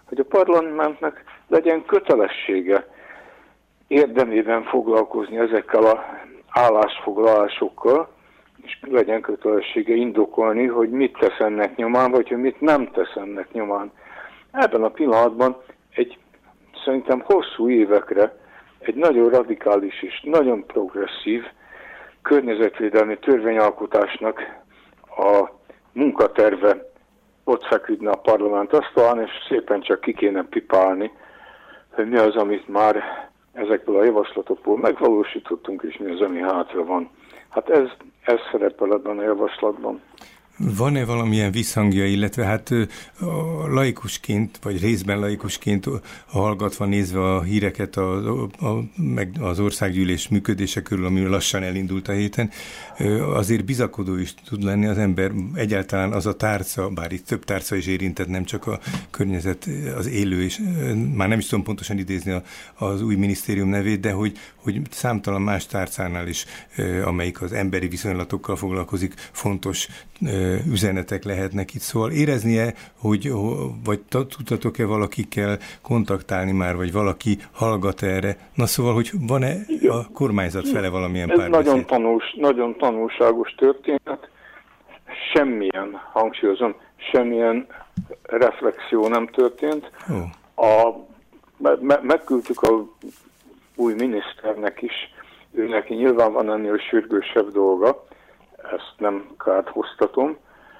hogy a parlamentnek legyen kötelessége érdemében foglalkozni ezekkel az állásfoglalásokkal, és legyen kötelessége indokolni, hogy mit tesz ennek nyomán, vagy hogy mit nem tesz ennek nyomán. Ebben a pillanatban szerintem hosszú évekre egy nagyon radikális és nagyon progresszív környezetvédelmi törvényalkotásnak a munkaterve ott feküdne a parlament asztalán, és szépen csak ki kéne pipálni, hogy mi az, amit már ezekből a javaslatokból megvalósítottunk, és mi az, ami hátra van. Hát ez szerepel ebben a javaslatban. Van-e valamilyen visszhangja, illetve hát laikusként, vagy részben laikusként hallgatva, nézve a híreket meg az országgyűlés működése körül, ami lassan elindult a héten, azért bizakodó is tud lenni az ember, egyáltalán az a tárca, bár itt több tárca is érintett, nem csak a környezet, az élő, és már nem is tudom pontosan idézni az új minisztérium nevét, de hogy számtalan más tárcánál is, amelyik az emberi viszonylatokkal foglalkozik, fontos üzenetek lehetnek itt. Szóval éreznie, vagy tudtatok-e valakikkel kontaktálni már, vagy valaki hallgat erre? Na szóval, hogy van-e a kormányzat fele valamilyen párbeszéd? Nagyon tanulságos történet. Semmilyen reflexió nem történt. Megküldtük a új miniszternek is, őneki nyilván van ennél sürgősebb dolga, ezt nem kárhoztatom,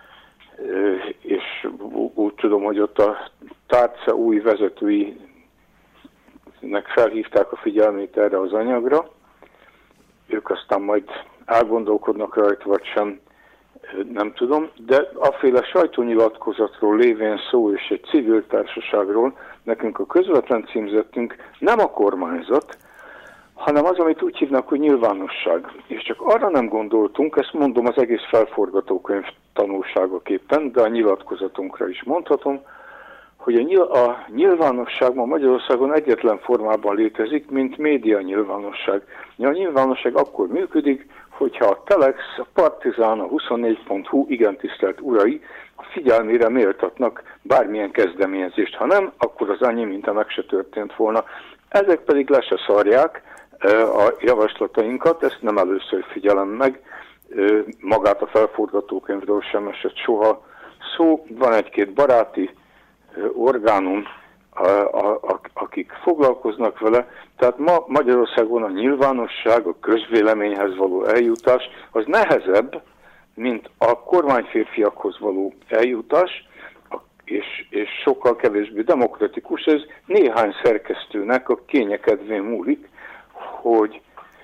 és úgy tudom, hogy ott a tárca új vezetőinek felhívták a figyelmét erre az anyagra. Ők aztán majd elgondolkodnak rajta, vagy sem, nem tudom, de aféle sajtónyilatkozatról lévén szó és egy civil társaságról nekünk a közvetlen címzettünk nem a kormányzat, hanem az, amit úgy hívnak, hogy nyilvánosság. És csak arra nem gondoltunk, ezt mondom az egész felforgatókönyv tanulságaképpen, de a nyilatkozatunkra is mondhatom, hogy a nyilvánosság ma Magyarországon egyetlen formában létezik, mint média nyilvánosság. A nyilvánosság akkor működik, hogyha a Telex, a Partizán, a 24.hu, igen tisztelt urai a figyelmére méltatnak bármilyen kezdeményezést. Ha nem, akkor az annyi, mint meg se történt volna. Ezek pedig le se szarják a javaslatainkat, ezt nem először figyelem meg, magát a felforgatókönyvről sem esett soha szó. Van egy-két baráti orgánum, akik foglalkoznak vele, tehát ma Magyarországon a nyilvánosság, a közvéleményhez való eljutás az nehezebb, mint a kormányférfiakhoz való eljutás, és sokkal kevésbé demokratikus. Ez néhány szerkesztőnek a kényekedvén múlik, hogy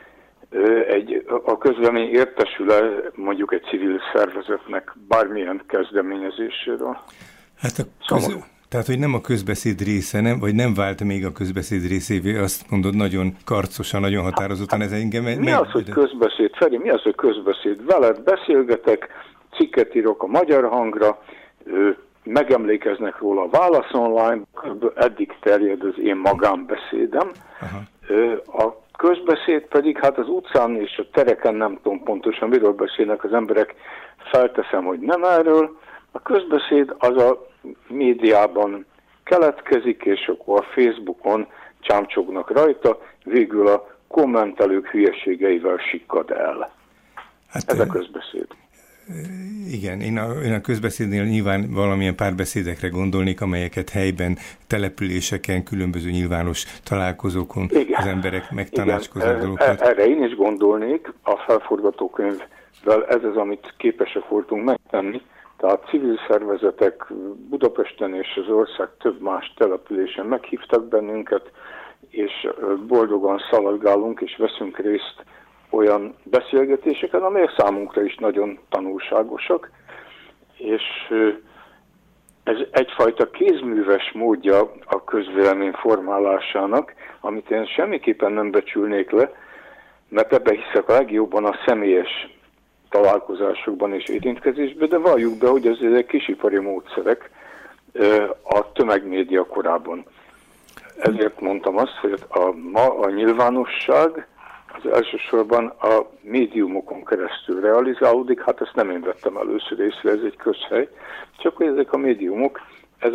a közvélemény értesül-e mondjuk egy civil szervezetnek bármilyen kezdeményezéséről. Hát tehát, hogy nem a közbeszéd része, vagy nem vált még a közbeszéd részévé, azt mondod nagyon karcosan, nagyon határozottan. Ez engem mi az, hogy közbeszéd, Feri? Mi az, hogy közbeszéd? Veled beszélgetek, cikket írok a Magyar Hangra, megemlékeznek róla a Válasz Online, eddig terjed az én magánbeszédem. Aha. A közbeszéd pedig, hát az utcán és a tereken nem tudom pontosan, miről beszélnek az emberek, felteszem, hogy nem erről. A közbeszéd az a médiában keletkezik, és akkor a Facebookon csámcsognak rajta, végül a kommentelők hülyeségeivel sikkad el. Hát, ez a közbeszéd. Igen, én a közbeszédnél nyilván valamilyen párbeszédekre gondolnék, amelyeket helyben, településeken, különböző nyilvános találkozókon az emberek megtanácskoznak dolgokat. Erre én is gondolnék, a felforgatókönyvvel ez az, amit képesek voltunk megtenni, tehát civil szervezetek Budapesten és az ország több más településen meghívtak bennünket, és boldogan szaladgálunk és veszünk részt olyan beszélgetéseken, amelyek számunkra is nagyon tanulságosak, és ez egyfajta kézműves módja a közvélemény formálásának, amit én semmiképpen nem becsülnék le, mert ebbe hiszek a legjobban a személyes találkozásokban és érintkezésben, de valljuk be, hogy ezek kisipari módszerek a tömegmédia korában. Ezért mondtam azt, hogy ma a nyilvánosság az elsősorban a médiumokon keresztül realizálódik, hát ezt nem én vettem először észre, ez egy közhely, csak hogy ezek a médiumok, ezek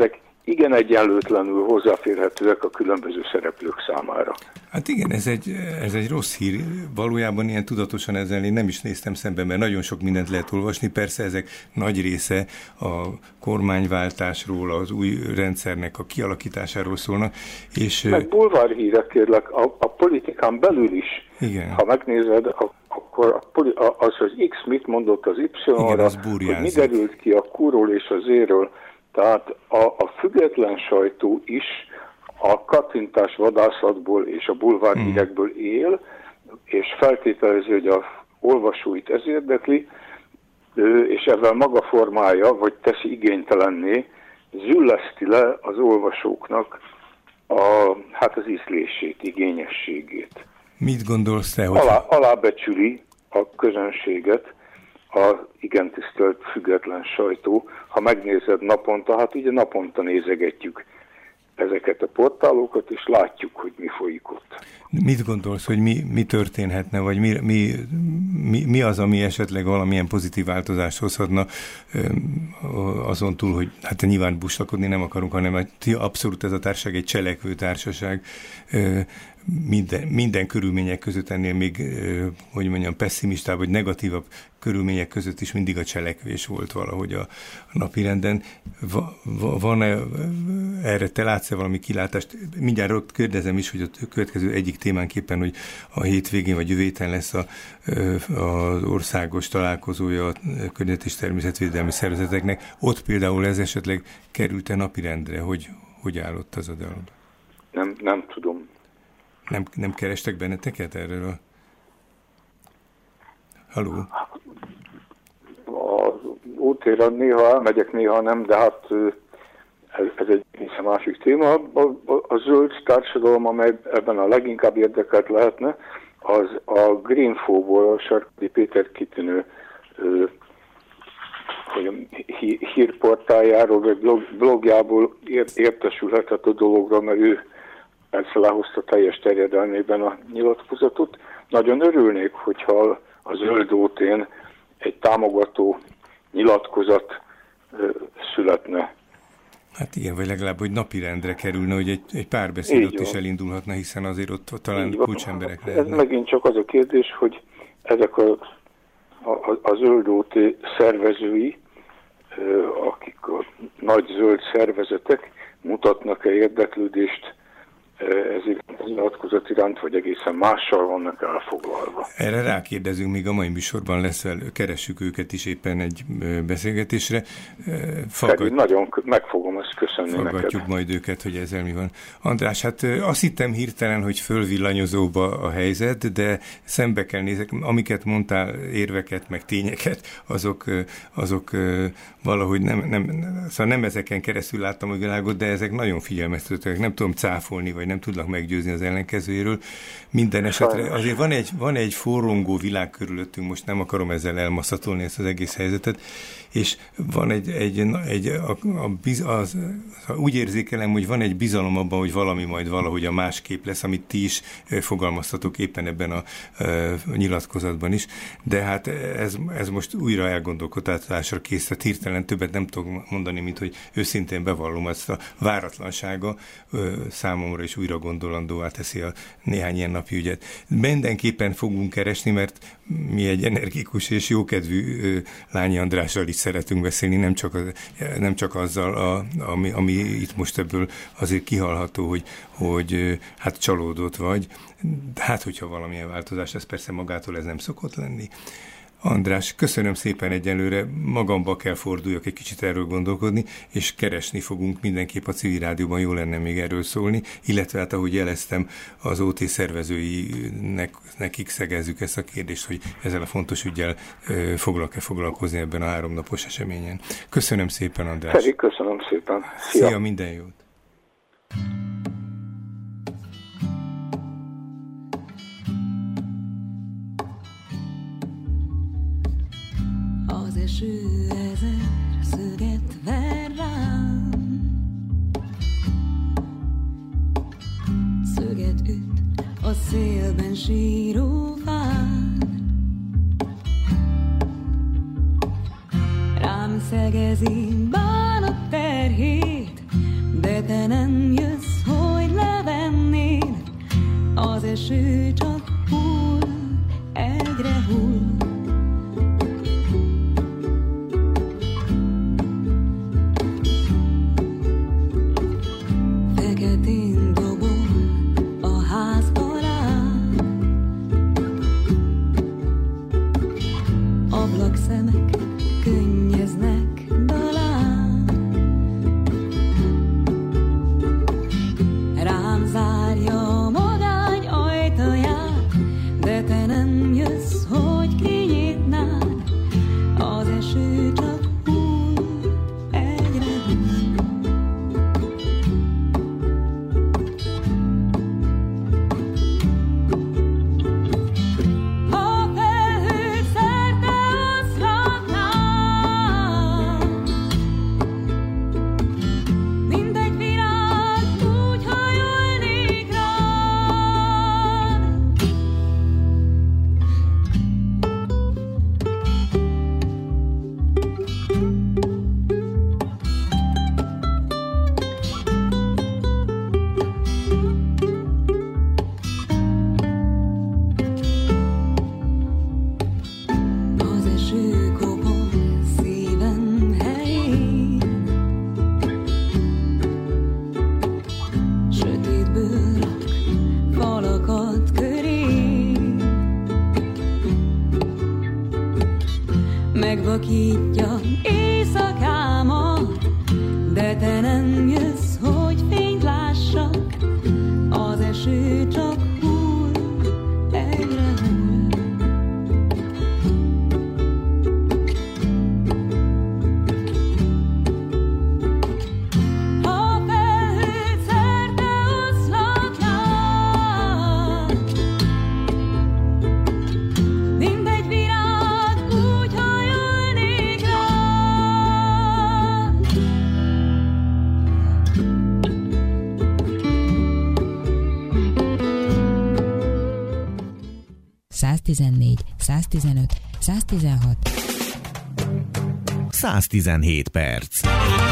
igen egyenlőtlenül hozzáférhetőek a különböző szereplők számára. Hát igen, ez egy rossz hír. Valójában ilyen tudatosan ezzel én nem is néztem szembe, mert nagyon sok mindent lehet olvasni. Persze ezek nagy része a kormányváltásról, az új rendszernek a kialakításáról szólnak. És meg bulvárhírek, kérlek, a politikán belül is. Igen. Ha megnézed, akkor az X mit mondott az Y-ra, hogy mi derült ki a Q-ról és az Z-ről. Tehát a független sajtó is a kattintás vadászatból és a bulvárhírekből él, és feltételezi, hogy a olvasóit ez érdekli, és ezzel maga formája, vagy teszi igénytelenné, zülleszti le az olvasóknak az ízlését, igényességét. Mit gondolsz te, hogy... Alábecsüli a közönséget a igen tisztelt független sajtó. Ha megnézed naponta, hát ugye naponta nézegetjük ezeket a portálokat, és látjuk, hogy mi folyik ott. Mit gondolsz, hogy mi történhetne, vagy mi az, ami esetleg valamilyen pozitív változást hozhatna azon túl, hogy hát nyilván buslakodni nem akarunk, hanem abszolút ez a társaság egy cselekvő társaság, minden körülmények között ennél még, hogy mondjam, pessimistább vagy negatívabb körülmények között is mindig a cselekvés volt valahogy a napirenden. Van-e erre, te látsz-e valami kilátást? Mindjárt kérdezem is, hogy a következő egyik témánképpen, hogy a hétvégén vagy jövő héten lesz az országos találkozója a környezet és természetvédelmi szervezeteknek. Ott például ez esetleg került-e napirendre? Hogy állott az a dolog? Nem tudom. Nem kerestek benneteket erről? Halló? Az útérre néha elmegyek, néha nem, de hát ez egy másik téma. A zöld társadalom, amely ebben a leginkább érdekelt lehetne, az a Greenfo-ból, a Sarkadi Péter kitűnő hírportáljáról, vagy blogjából értesülhetett a dologról, mert ő persze lehozta teljes terjedelmében a nyilatkozatot. Nagyon örülnék, hogyha a Zöld OT-n egy támogató nyilatkozat születne. Hát igen, vagy legalább, hogy napirendre kerülne, hogy egy párbeszéd ott is elindulhatna, hiszen azért ott talán kulcsemberek lehetnek. Ez megint csak az a kérdés, hogy ezek a Zöld OT szervezői, akik a nagy zöld szervezetek, mutatnak-e érdeklődést ez nyilatkozat iránt, vagy egészen mással vannak elfoglalva. Erre rákérdezünk, még a mai műsorban lesz, keressük őket is éppen egy beszélgetésre. Nagyon meg fogom ezt köszönni neked. Faggatjuk majd őket, hogy ezzel mi van. András, hát azt hittem hirtelen, hogy fölvillanyozóba a helyzet, de szembe kell nézek, amiket mondtál, érveket, meg tényeket, azok valahogy nem ezeken keresztül láttam a világot, de ezek nagyon figyelmeztetőek. Nem tudom cáfolni, vagy nem tudlak meggyőzni az ellenkezőjéről. Minden esetre azért van egy forrongó világ körülöttünk, most nem akarom ezzel elmaszatolni ezt az egész helyzetet, és van úgy érzékelem, hogy van egy bizalom abban, hogy valami majd valahogy a másképp lesz, amit ti is fogalmaztatok éppen ebben a nyilatkozatban is, de hát ez most újra elgondolkodtatásra kész, tehát hirtelen többet nem tudok mondani, mint hogy őszintén bevallom, ezt a váratlansága számomra is újra gondolandóvá teszi a néhány ilyen napi ügyet. Mindenképpen fogunk keresni, mert mi egy energikus és jókedvű Lányi Andrással is szeretünk beszélni, nem csak azzal, ami itt most ebből azért kihalható, hogy hát csalódott vagy. Hát, hogyha valamilyen változás, ez persze magától ez nem szokott lenni. András, köszönöm szépen egyelőre, magamba kell forduljak egy kicsit erről gondolkodni, és keresni fogunk mindenképp a Civil Rádióban, jó lenne még erről szólni, illetve hát ahogy jeleztem, az OT szervezőinek szegezzük ezt a kérdést, hogy ezzel a fontos üggyel foglalkozni ebben a 3 napos eseményen. Köszönöm szépen, András. Feri, köszönöm szépen. Szia, minden jót. Az eső ezer szöget ver rám, szöget üt a szélben síró fán. Rám szegezi bánat terhét, de eső csak hull, egyre hull. Feketén dobol a ház alá, ablakszemek könnyeznek dalán. Rám zárja a magány ajtaját, de te nem jössz, hogy kinyitnád. Az eső csak hull, egyre hull. A felhők szerte oszlatnál, mindegy virág úgy hajolnék rád. Az eső kopog szívem helyén, sötétből rak falakat köré, megvakítja éjszakámat, de te nem jössz, hogy fényt lássak. Az eső csak hull, egyre hull. A felhők szerte oszlatnál, mindegy virág úgy hajolnék rád. 114, 115, 116. 117 perc.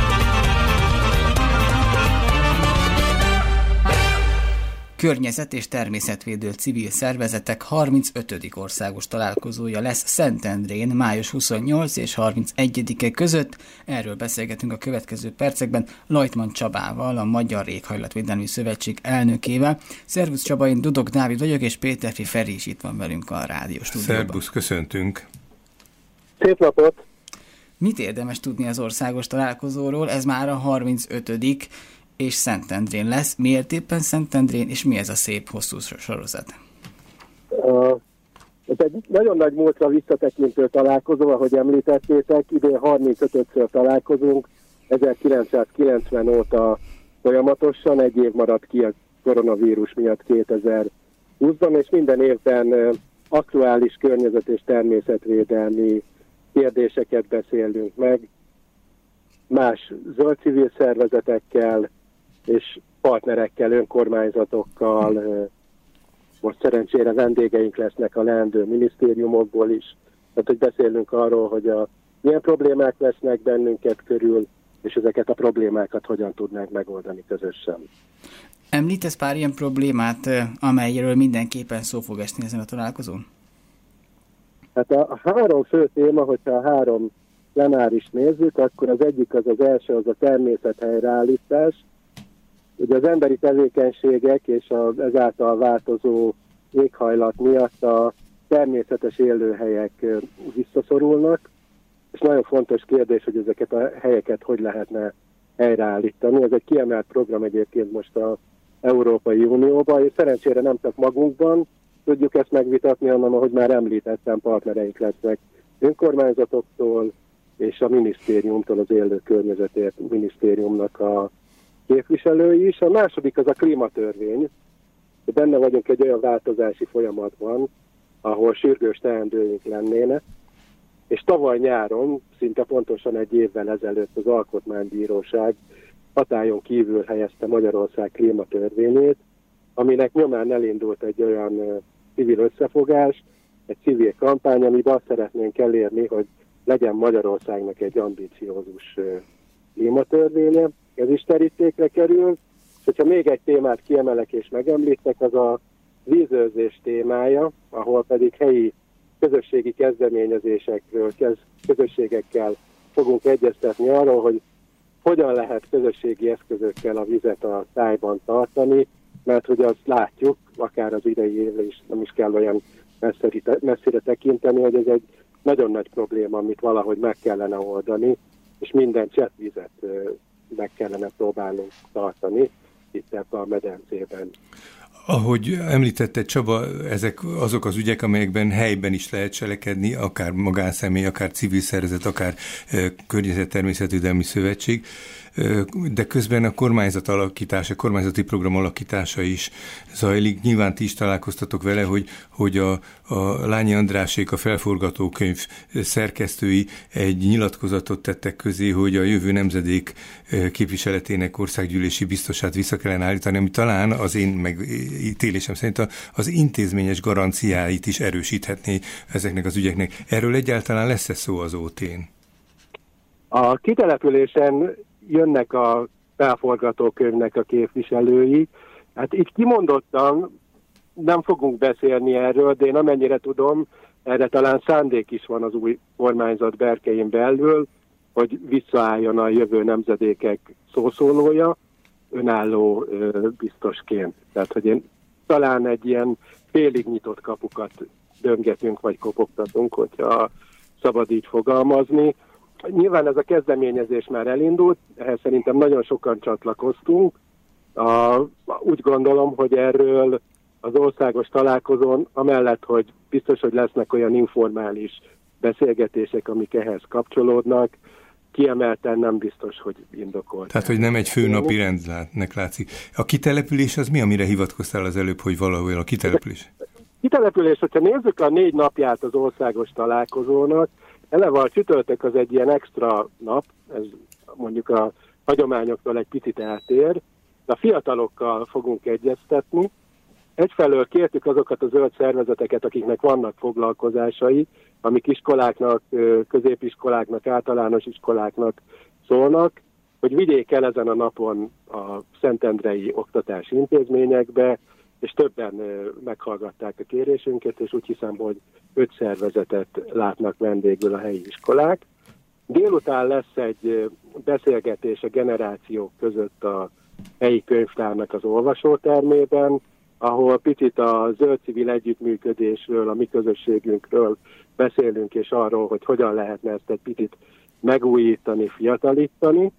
Környezet- és természetvédő civil szervezetek 35. országos találkozója lesz Szentendrén május 28 és 31-e között. Erről beszélgetünk a következő percekben Lajtman Csabával, a Magyar Éghajlatvédelmi Szövetség elnökével. Szervusz Csaba, én Dudok Dávid vagyok, és Péterfi Feri is itt van velünk a rádió stúdióban. Szervusz, köszöntünk! Szép napot! Mit érdemes tudni az országos találkozóról? Ez már a 35. és Szentendrén lesz. Miért éppen Szentendrén, és mi ez a szép, hosszú sorozat? Ez egy nagyon nagy múltra visszatekintő találkozó, ahogy említettétek. Idén 35-ször találkozunk, 1990 óta folyamatosan, egy év maradt ki a koronavírus miatt 2020-ban, és minden évben aktuális környezet- és természetvédelmi kérdéseket beszélünk meg, más zöld civil szervezetekkel és partnerekkel, önkormányzatokkal. Most szerencsére vendégeink lesznek a leendő minisztériumokból is. Tehát, hogy beszélünk arról, hogy milyen problémák vesznek bennünket körül, és ezeket a problémákat hogyan tudnánk megoldani közösen. Említesz pár ilyen problémát, amelyről mindenképpen szó fog esni ezen a találkozón? Hát a három fő téma, hogyha a három plenárist nézzük, akkor az egyik az első, az a természet helyreállítás. Ugye az emberi tevékenységek és az ezáltal változó éghajlat miatt a természetes élőhelyek visszaszorulnak, és nagyon fontos kérdés, hogy ezeket a helyeket hogy lehetne helyreállítani. Ez egy kiemelt program egyébként most az Európai Unióban, és szerencsére nem csak magunkban tudjuk ezt megvitatni, hanem ahogy már említettem, partnereink lesznek önkormányzatoktól és a minisztériumtól, az Élő Környezetért minisztériumnak a képviselői is. A második az a klímatörvény. Benne vagyunk egy olyan változási folyamatban, ahol sürgős teendőink lennének, és tavaly nyáron, szinte pontosan egy évvel ezelőtt az Alkotmánybíróság hatályon kívül helyezte Magyarország klímatörvényét, aminek nyomán elindult egy olyan civil összefogás, egy civil kampány, amiben azt szeretnénk elérni, hogy legyen Magyarországnak egy ambiciózus klímatörvénye. Ez is terítékre kerül, és hogyha még egy témát kiemelek és megemlítek, az a vízőrzés témája, ahol pedig helyi közösségi kezdeményezésekről, közösségekkel fogunk egyeztetni arról, hogy hogyan lehet közösségi eszközökkel a vizet a tájban tartani, mert hogy azt látjuk, akár az idei évre is nem is kell olyan messzire tekinteni, hogy ez egy nagyon nagy probléma, amit valahogy meg kellene oldani, és minden csettvizet meg kellene próbálnunk tartani itt ebben a medencében. Ahogy említette Csaba, ezek azok az ügyek, amelyekben helyben is lehet cselekedni, akár magánszemély, akár civil szervezet, akár környezet-természetvédelmi szövetség, de közben a kormányzat alakítása, kormányzati program alakítása is zajlik. Nyilván ti is találkoztatok vele, hogy a Lányi Andrásék, a felforgatókönyv szerkesztői egy nyilatkozatot tettek közé, hogy a jövő nemzedék képviseletének országgyűlési biztosát vissza kellene állítani, ami talán az én megítélésem szerint az intézményes garanciáit is erősíthetné ezeknek az ügyeknek. Erről egyáltalán lesz-e szó az OT-n? A kitelepülésen jönnek a felforgatókönyvnek a képviselői. Hát így kimondottan nem fogunk beszélni erről, de én amennyire tudom, erre talán szándék is van az új kormányzat berkein belül, hogy visszaálljon a jövő nemzedékek szószólója önálló biztosként. Tehát, hogy én talán egy ilyen félig nyitott kapukat döngetünk, vagy kopogtatunk, hogyha szabad így fogalmazni. Nyilván ez a kezdeményezés már elindult, ehhez szerintem nagyon sokan csatlakoztunk. Úgy gondolom, hogy erről az országos találkozón, amellett, hogy biztos, hogy lesznek olyan informális beszélgetések, amik ehhez kapcsolódnak, kiemelten nem biztos, hogy indokolt. Tehát, hogy nem egy főnapi rendnek látszik. A kitelepülés az mi, amire hivatkoztál az előbb, hogy valahol a kitelepülés? Kitelepülés, hogyha nézzük a 4 napját az országos találkozónak, eleve a csütörtök az egy ilyen extra nap, ez mondjuk a hagyományoktól egy picit eltér, de a fiatalokkal fogunk egyeztetni. Egyfelől kértük azokat a zöld szervezeteket, akiknek vannak foglalkozásai, amik iskoláknak, középiskoláknak, általános iskoláknak szólnak, hogy vigyék el ezen a napon a szentendrei oktatási intézményekbe, és többen meghallgatták a kérésünket, és úgy hiszem, hogy 5 szervezetet látnak vendégül a helyi iskolák. Délután lesz egy beszélgetés a generációk között a helyi könyvtárnak az olvasótermében, ahol picit a zöld civil együttműködésről, a mi közösségünkről beszélünk, és arról, hogy hogyan lehetne ezt egy picit megújítani, fiatalítani.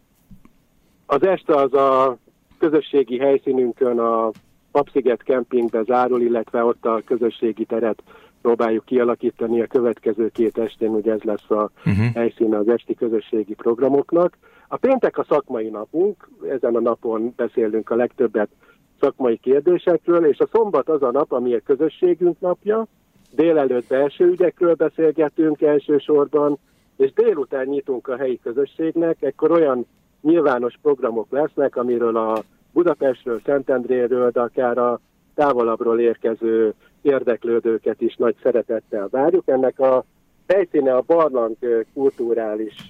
Az este az a közösségi helyszínünkön a Papsziget kempingbe zárul, illetve ott a közösségi teret próbáljuk kialakítani a következő 2 estén, ugye ez lesz a helyszíne az esti közösségi programoknak. A péntek a szakmai napunk, ezen a napon beszélünk a legtöbbet szakmai kérdésekről, és a szombat az a nap, ami a közösségünk napja, délelőtt belső ügyekről beszélgetünk elsősorban, és délután nyitunk a helyi közösségnek, ekkor olyan nyilvános programok lesznek, amiről a Budapestről, Szentendréről, de akár a távolabbról érkező érdeklődőket is nagy szeretettel várjuk. Ennek a helyszíne a Barlang kulturális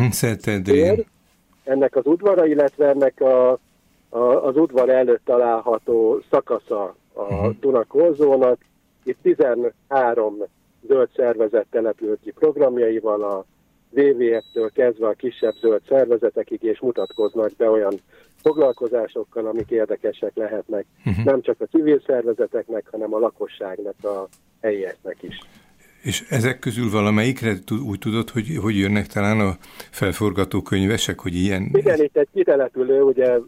tér, ennek az udvara, illetve ennek az udvar előtt található szakasza a Duna-korzónak. Itt 13 zöld szervezet települt ki programjaival, a WWF-től kezdve a kisebb zöld szervezetekig, és mutatkoznak be olyan foglalkozásokkal, amik érdekesek lehetnek, nem csak a civil szervezeteknek, hanem a lakosságnak, a helyieknek is. És ezek közül valamelyikre úgy tudod, hogy jönnek talán a felforgatókönyvesek, hogy ilyen... Igen, itt egy kitelepülő, ugye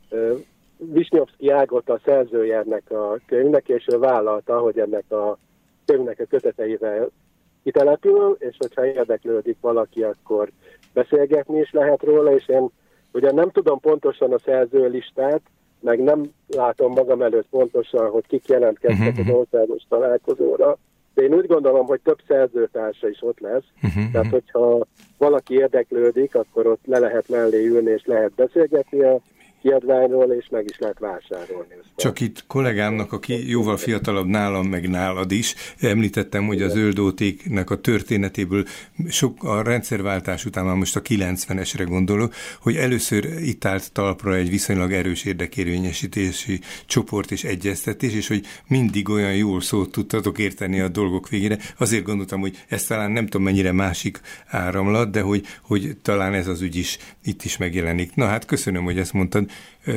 Visnyovszky Ágot a szerzője ennek a könyvnek, és ő vállalta, hogy ennek a könyvnek a köteteivel kitelepül, és hogyha érdeklődik valaki, akkor beszélgetni is lehet róla, és én ugye nem tudom pontosan a szerzőlistát, meg nem látom magam előtt pontosan, hogy kik jelentkeztek az országos találkozóra, de én úgy gondolom, hogy több szerzőtársa is ott lesz, tehát hogyha valaki érdeklődik, akkor ott le lehet mellé ülni, és lehet beszélgetni a kiadványról, és meg is lehet vásárolni. Csak itt kollégámnak, aki jóval fiatalabb nálam, meg nálad is, említettem, hogy a zöldótéknek a történetéből a rendszerváltás után, már most a 90-esre gondolok, hogy először itt állt talpra egy viszonylag erős érdekérvényesítési csoport és egyeztetés, és hogy mindig olyan jól szót tudtatok érteni a dolgok végére. Azért gondoltam, hogy ez talán nem tudom mennyire másik áramlat, de hogy talán ez az ügy is itt is megjelenik. Na hát köszönöm, hogy ezt mondtad,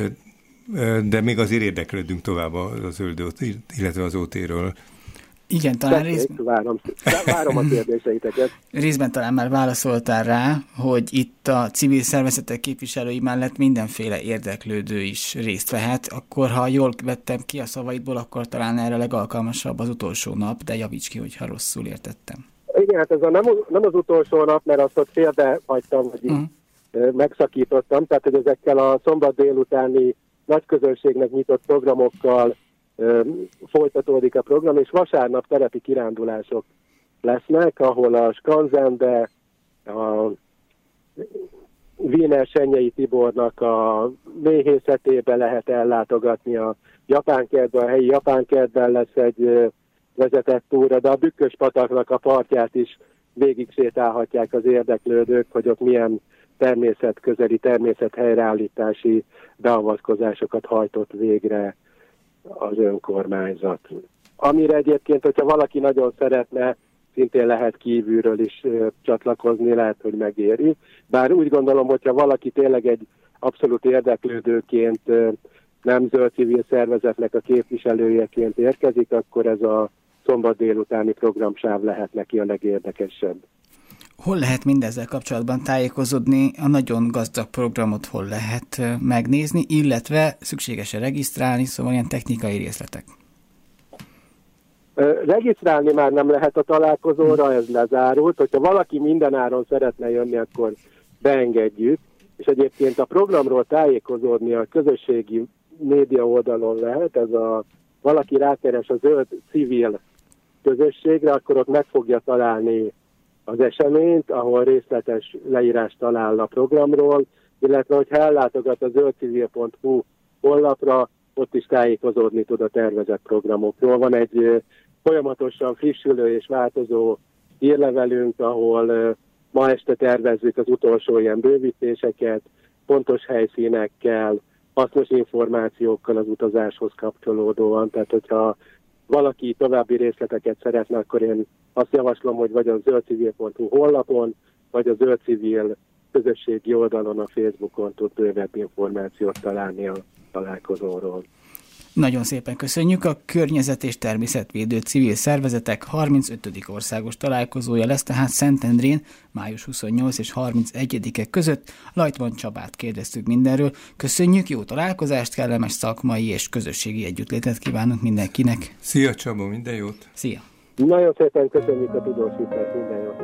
de még azért érdeklődünk tovább a Zöldót, illetve az OT-ről. Igen, talán várom a kérdéseiteket. Részben talán már válaszoltál rá, hogy itt a civil szervezetek képviselői mellett mindenféle érdeklődő is részt vehet, akkor ha jól vettem ki a szavaidból, akkor talán erre legalkalmasabb az utolsó nap, de javíts ki, hogyha rosszul értettem. Igen, hát ez nem az utolsó nap, mert azt ott félbehagytam, hogy megszakítottam, tehát hogy ezekkel a szombat délutáni nagy közönségnek nyitott programokkal folytatódik a program, és vasárnap terepi kirándulások lesznek, ahol a Skanzenbe, a Wiener Senyei Tibornak a méhészetébe lehet ellátogatni, a japánkertben, a helyi japánkertben lesz egy vezetett túra, de a Bükkös-pataknak a partját is végig sétálhatják az érdeklődők, hogy ott milyen természetközeli, természethelyreállítási beavatkozásokat hajtott végre az önkormányzat. Amire egyébként, hogyha valaki nagyon szeretne, szintén lehet kívülről is csatlakozni, lehet, hogy megéri. Bár úgy gondolom, hogyha valaki tényleg egy abszolút érdeklődőként, nem zöld civil szervezetnek a képviselőjeként érkezik, akkor ez a szombat délutáni programsáv lehet neki a legérdekesebb. Hol lehet mindezzel kapcsolatban tájékozódni, a nagyon gazdag programot hol lehet megnézni, illetve szükséges-e regisztrálni, szóval ilyen technikai részletek? Regisztrálni már nem lehet a találkozóra, ez lezárult. Hogyha valaki mindenáron szeretne jönni, akkor beengedjük. És egyébként a programról tájékozódni a közösségi média oldalon lehet, ez valaki rákeres a zöld civil közösségre, akkor ott meg fogja találni az eseményt, ahol részletes leírást talál a programról, illetve hogyha ellátogat a zöldcivil.hu honlapra, ott is tájékozódni tud a tervezett programokról. Van egy folyamatosan frissülő és változó hírlevelünk, ahol ma este tervezzük az utolsó ilyen bővítéseket, pontos helyszínekkel, hasznos információkkal az utazáshoz kapcsolódóan. Tehát, hogyha valaki további részleteket szeretne, akkor én azt javaslom, hogy vagy a zöldcivil.hu honlapon, vagy a zöldcivil közösségi oldalon, a Facebookon tud bővebb információt találni a találkozóról. Nagyon szépen köszönjük. A környezet- és természetvédő civil szervezetek 35. országos találkozója lesz, tehát Szentendrén május 28 és 31-e között. Lajtman Csabát kérdeztük mindenről. Köszönjük, jó találkozást, kellemes szakmai és közösségi együttlétet kívánunk mindenkinek. Szia Csaba, minden jót! Szia! Nagyon szépen köszönjük a tudósítást, minden jót!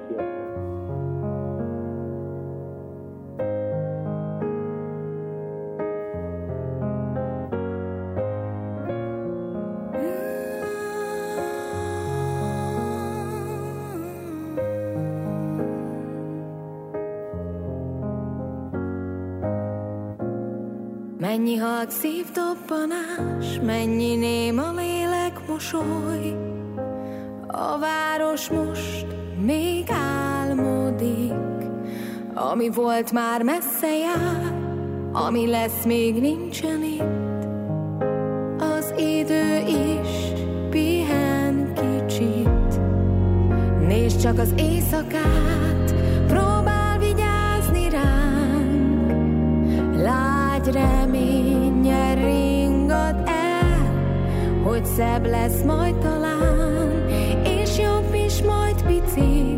Mennyi halk szívdobbanás, mennyi néma lélek mosoly. A város most még álmodik, ami volt már messze jár, ami lesz még nincsen itt. Az idő is pihen kicsit. Nézd csak az éjszakát, próbál vigyázni ránk. Lágy reménnyel ringat el, hogy szebb lesz majd talán, és jobb is majd picit,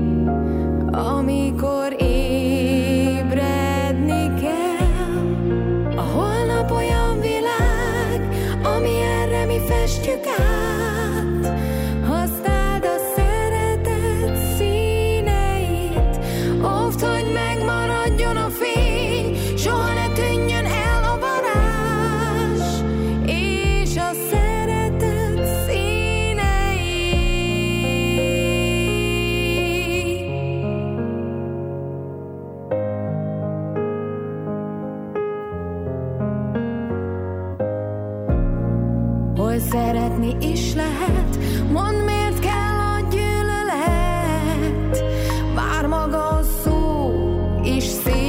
amikor ébredni kell. A holnap olyan világ, ami erre mi festjük át. Használd a szeretet színeit, óvd, hogy megmaradjon a fény, soha ne tűnjön el a varázs, és a szeretet színei. szeretni is lehet. Mondd, miért kell a gyűlölet? Bár maga a szó is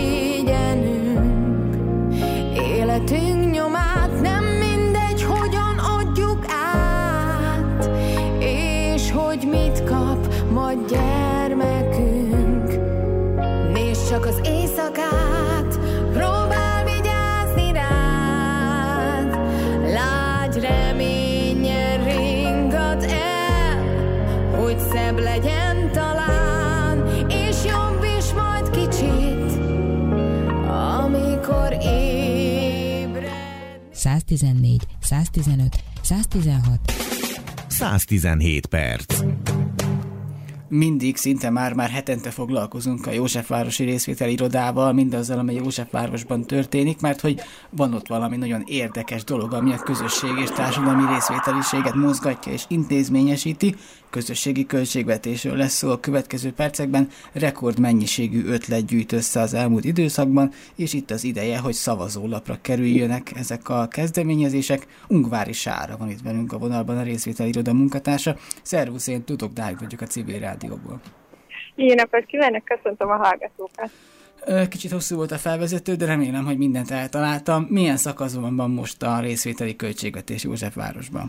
szégyenünk. Életünk nyomát nem mindegy, hogyan adjuk át, és hogy mit kap majd gyermekünk. Nézd csak az éjszakát, próbál vigyázni rád. Lágy reménnyel ringat el, hogy szebb legyen talán, és jobb is majd kicsit, amikor ébred. 114, 115, 116, 117 perc. Mindig, szinte már hetente foglalkozunk a Józsefvárosi Részvételi Irodával, mindazzal, amely Józsefvárosban történik, mert hogy van ott valami nagyon érdekes dolog, ami a közösség és társadalmi részvételiséget mozgatja és intézményesíti. Közösségi költségvetésről lesz szó a következő percekben, rekordmennyiségű ötlet gyűjt össze az elmúlt időszakban, és itt az ideje, hogy szavazólapra kerüljönek ezek a kezdeményezések. Ungvári Sára van itt velünk a vonalban, a Részvételi Iroda munkatársa. Szervusz, én Tudok Dávid vagyok a Civil Rádióból. Jó napot kívánok, köszöntöm a hallgatókat. Kicsit hosszú volt a felvezető, de remélem, hogy mindent eltaláltam. Milyen szakaszban van most a részvételi költségvetés Józsefvárosban?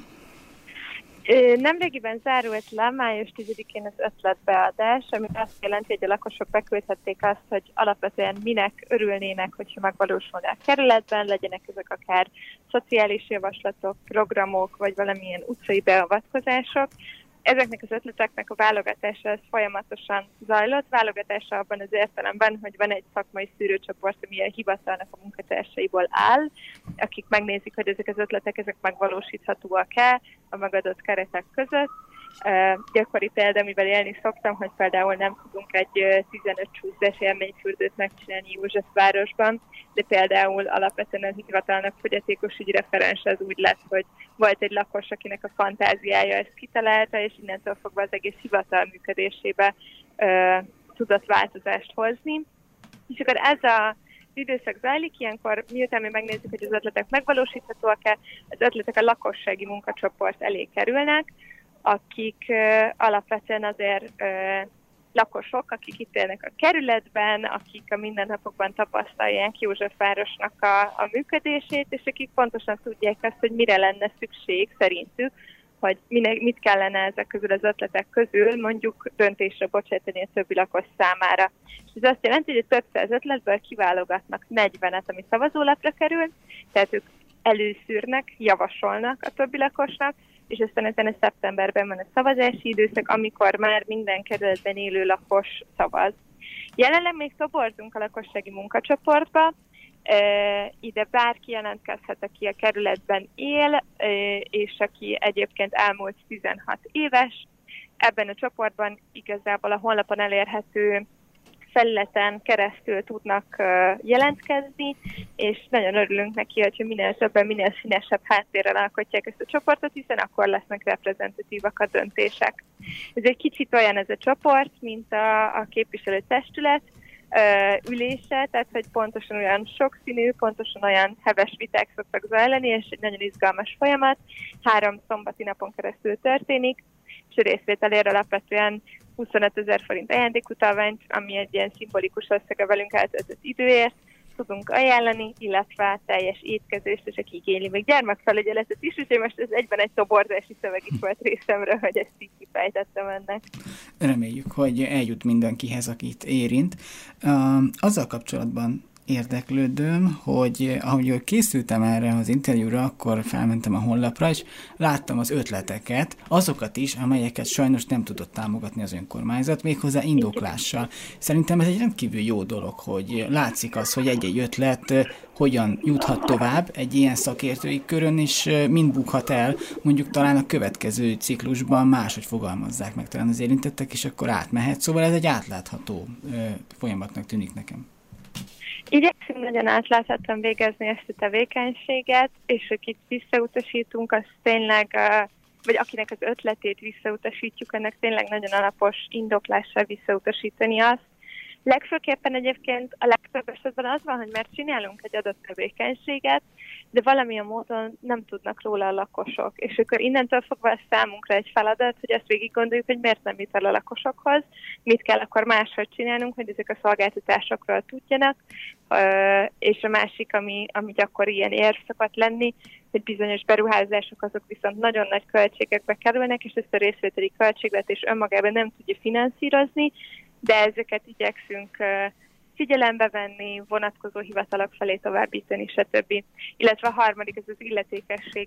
Nemrégiben zárult le május 10-én az ötletbeadás, ami azt jelenti, hogy a lakosok beküldhették azt, hogy alapvetően minek örülnének, hogyha megvalósulna a kerületben, legyenek ezek akár szociális javaslatok, programok, vagy valamilyen utcai beavatkozások. Ezeknek az ötleteknek a válogatása az folyamatosan zajlott. Válogatása abban az értelemben, hogy van egy szakmai szűrőcsoport, ami a hivatalnak a munkatársaiból áll, akik megnézik, hogy ezek az ötletek ezek megvalósíthatóak-e a megadott keretek között. Gyakori példa, amivel élni szoktam, hogy például nem tudunk egy 15 csúszás élményfürdőt megcsinálni Józsefvárosban, de például alapvetően az hivatalnak fogyatékos ügyreferens az úgy lett, hogy volt egy lakos, akinek a fantáziája ezt kitalálta, és innentől fogva az egész hivatal működésébe tudott változást hozni. És akkor ez az időszak zajlik, ilyenkor miután mi megnézzük, hogy az ötletek megvalósíthatóak-e, az ötletek a lakossági munkacsoport elé kerülnek, akik alapvetően azért lakosok, akik itt élnek a kerületben, akik a mindennapokban tapasztalják Józsefvárosnak a működését, és akik pontosan tudják azt, hogy mire lenne szükség szerintük, hogy mit kellene ezek közül az ötletek közül mondjuk döntésre bocsátani a többi lakos számára. És ez azt jelenti, hogy több száz ötletből kiválogatnak 40-et, ami szavazólapra kerül, tehát ők előszűrnek, javasolnak a többi lakosnak, és aztán ezen a szeptemberben van a szavazási időszak, amikor már minden kerületben élő lakos szavaz. Jelenleg még toborzunk a lakossági munkacsoportba, ide bárki jelentkezhet, aki a kerületben él, és aki egyébként elmúlt 16 éves. Ebben a csoportban igazából a honlapon elérhető felületen keresztül tudnak jelentkezni, és nagyon örülünk neki, hogyha minél többen, minél színesebb háttérrel alkotják ezt a csoportot, hiszen akkor lesznek reprezentatívak a döntések. Ez egy kicsit olyan ez a csoport, mint a képviselőtestület ülése, tehát hogy pontosan olyan sokszínű, pontosan olyan heves viták szoktak zajlani, és egy nagyon izgalmas folyamat. 3 szombati napon keresztül történik, és a részvételére alapvetően 25 000 forint ajándékutalványt, ami egy ilyen szimbolikus összeg a velünk eltöltött időért tudunk ajánlani, illetve teljes étkezést, és aki igényli még gyermekfelügyeletet is, úgyhogy most ez egyben egy toborzási szöveg is volt részemről, hogy ezt így kifejtettem ennek. Reméljük, hogy eljut mindenkihez, akit érint. Azzal kapcsolatban érdeklődöm, hogy ahogy készültem erre az interjúra, akkor felmentem a honlapra, és láttam az ötleteket, azokat is, amelyeket sajnos nem tudott támogatni az önkormányzat, méghozzá indoklással. Szerintem ez egy rendkívül jó dolog, hogy látszik az, hogy egy-egy ötlet hogyan juthat tovább egy ilyen szakértői körön, és mind bukhat el, mondjuk talán a következő ciklusban máshogy fogalmazzák meg talán az érintettek, és akkor átmehet. Szóval ez egy átlátható folyamatnak tűnik nekem. Igyekszünk nagyon átláthatóan végezni ezt a tevékenységet, és akit visszautasítunk, az tényleg, vagy akinek az ötletét visszautasítjuk, ennek tényleg nagyon alapos indoklással visszautasítani azt, Legfőképpen egyébként a legtöbb esetben az van, hogy már csinálunk egy adott tevékenységet, de valamilyen módon nem tudnak róla a lakosok. És akkor innentől fogva ez számunkra egy feladat, hogy ezt végig gondoljuk, hogy miért nem jut el a lakosokhoz, mit kell akkor máshogy csinálnunk, hogy ezek a szolgáltatásokról tudjanak, és a másik, ami akkor ilyen érv szokott lenni, hogy bizonyos beruházások azok viszont nagyon nagy költségekbe kerülnek, és ezt a részvételi költségvetés önmagában nem tudja finanszírozni, de ezeket igyekszünk figyelembe venni, vonatkozó hivatalok felé továbbítani, stb. Illetve a harmadik, ez az illetékesség